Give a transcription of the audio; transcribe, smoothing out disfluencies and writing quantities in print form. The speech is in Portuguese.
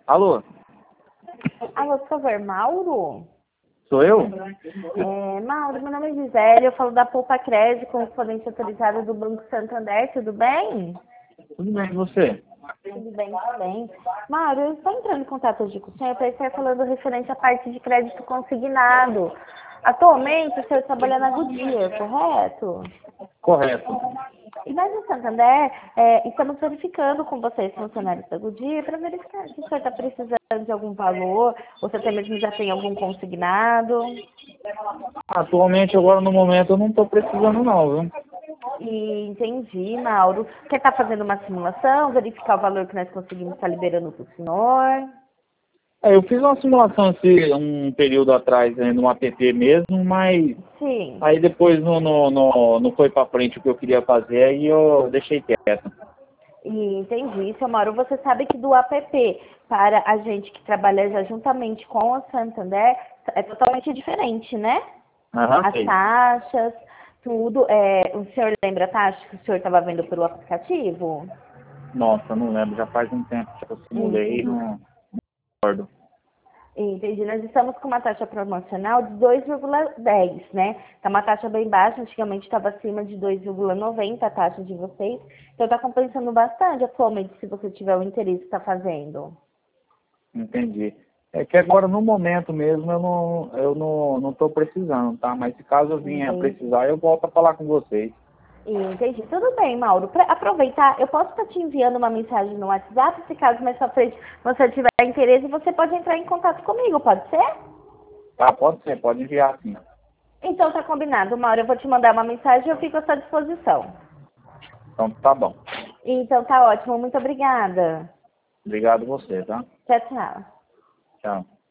Alô, Alô, por favor, Mauro? sou eu? Mauro, meu nome é Gisele, eu falo da Poupa Crédito, correspondente autorizada do Banco Santander, tudo bem? Tudo bem com você? Tudo bem também. Mauro, eu estou entrando em contato hoje com o senhor para estar falando referente à parte de crédito consignado. Atualmente, o senhor trabalha na Goodyear, correto? Correto. E nós no Santander estamos verificando com vocês, funcionários da Goodyear, para verificar se o senhor está precisando de algum valor, ou se até mesmo já tem algum consignado. Atualmente, agora no momento, eu não estou precisando não, viu? E entendi, Mauro. Quer estar fazendo uma simulação, verificar o valor que nós conseguimos estar liberando para o senhor? Eu fiz uma simulação assim, um período atrás no app mesmo, mas Sim. aí depois não foi para frente o que eu queria fazer, aí eu deixei quieto. E entendi, seu Mauro. Você sabe que do app para a gente que trabalha já juntamente com o Santander é totalmente diferente, né? Aham, As sei. taxas, tudo. O senhor lembra a taxa que o senhor estava vendo pelo aplicativo? Nossa, não lembro, já faz um tempo que eu simulei, Entendi. não recordo. Entendi. Nós estamos com uma taxa promocional de 2,10, né? Tá uma taxa bem baixa, antigamente estava acima de 2,90 a taxa de vocês. Então está compensando bastante atualmente, se você tiver o interesse de estar fazendo. Entendi. É que agora no momento mesmo eu não estou precisando, tá? Mas se caso eu venha Entendi. precisar, eu volto a falar com vocês. Entendi. Tudo bem, Mauro. Para aproveitar, eu posso estar te enviando uma mensagem no WhatsApp, se caso mais pra frente você tiver interesse, você pode entrar em contato comigo, pode ser? Tá, pode ser, pode enviar sim. Então tá combinado, Mauro. Eu vou te mandar uma mensagem e eu fico à sua disposição. Então tá bom. Então tá ótimo. Muito obrigada. Obrigado você, tá? Tchau, tchau. Tchau.